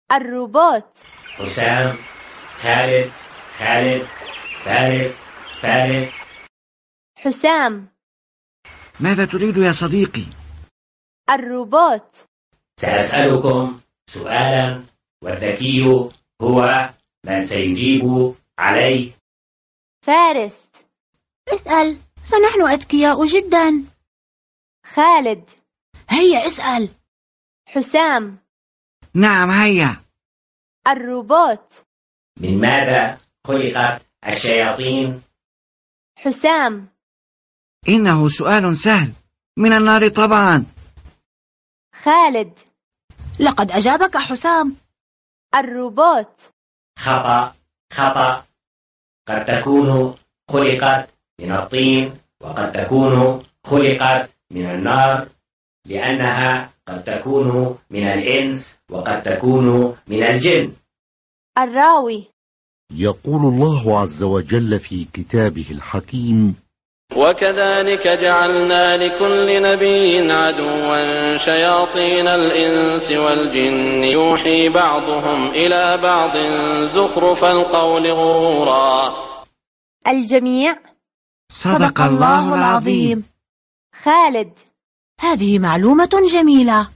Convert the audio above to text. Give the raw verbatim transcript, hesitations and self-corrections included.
الروبوت. حسام، خالد، خالد، فارس، فارس. حسام. ماذا تريد يا صديقي؟ الروبوت. سأسألكم سؤالا والذكي هو من سيجيب عليه. فارس. اسأل، فنحن أذكياء جدا. خالد. هيا اسأل. حسام. نعم هيا. الروبوت. من ماذا خلقت الشياطين؟ حسام. إنه سؤال سهل، من النار طبعا. خالد. لقد أجابك حسام. الروبوت. خطأ، خطأ. قد تكون خلقت من الطين وقد تكون خلقت من النار، لأنها قد تكون من الإنس وقد تكون من الجن. الراوي. يقول الله عز وجل في كتابه الحكيم: وكذلك جعلنا لكل نبي عدوا شياطين الإنس والجن يوحي بعضهم إلى بعض زخرف القول غرورا. الجميع. صدق الله العظيم. خالد. هذه معلومة جميلة.